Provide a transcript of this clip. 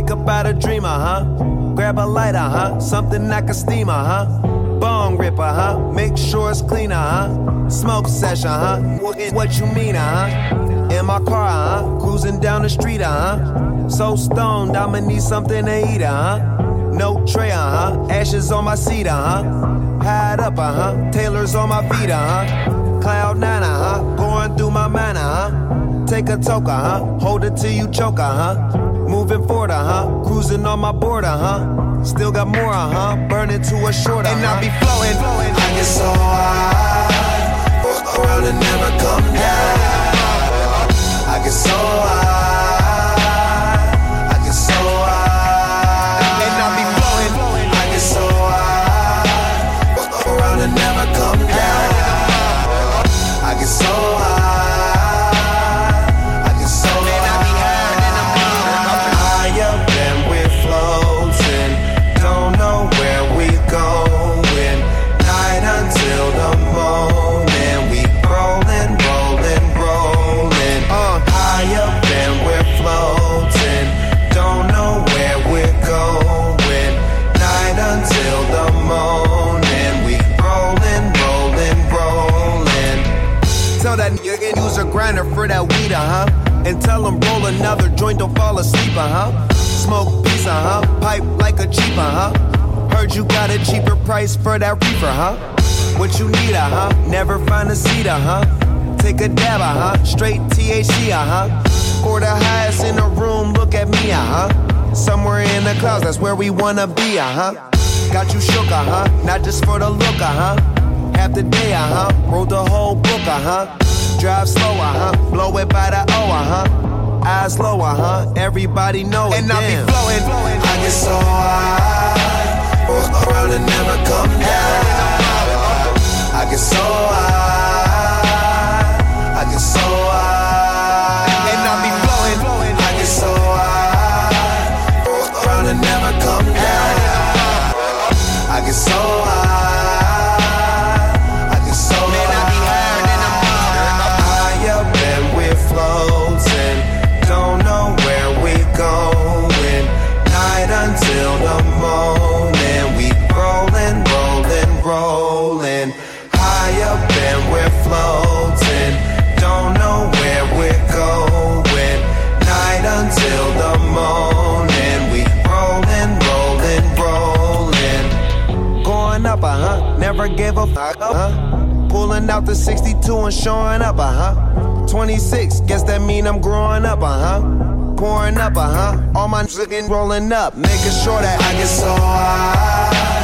Wake up out a dreamer, huh? Grab a lighter, huh? Something like a steamer, huh? Bong ripper, huh? Make sure it's cleaner, huh? Smoke session, huh? What you mean, huh? In my car, huh? Cruising down the street, huh? So stoned, I'ma need something to eat, huh? No tray, huh? Ashes on my seat, huh? Hide up, huh? Taylor's on my feet, huh? Cloud nine, huh? Going through my mind, huh? Take a toke, huh? Hold it till you choke, huh? Moving forward, huh? Cruising on my border, huh? Still got more, huh? Burning to a shorter, and I be flowing. I get so high, walk around and never come down. I get so high, I get so high, and I be flowing. I get so high, walk around and never come down. I get so high. Grinder for that weed, huh? And tell him roll another joint, don't fall asleep, huh? Smoke pizza, huh? Pipe like a cheaper, huh? Heard you got a cheaper price for that reefer, huh? What you need, huh? Never find a cedar, huh? Take a dab, huh? Straight THC, huh? For the highest in the room, look at me, huh? Somewhere in the clouds, that's where we wanna be, huh? Got you shook, huh? Not just for the look, huh? Half the day, huh? Wrote the whole book, huh? Drive slower, huh? Blow it by the hour, huh? Eyes lower, huh? Everybody know it, and I be flowing. I get so high, walk around and never come down. I get so high, I get so high, and I be flowing. I get so high, walk around and never come down. I get so high. Floating, don't know where we're going. Night until the morning. We rolling, rolling, rolling. High up and we're floating. Don't know where we're going. Night until the morning. We rolling, rolling, rolling. Going up, huh? Never gave a fuck, huh? Pulling out the 62 and showing up, huh? 26, guess that mean I'm growing up, huh? Pouring up, huh? All my niggas rolling up, making sure that I get so high,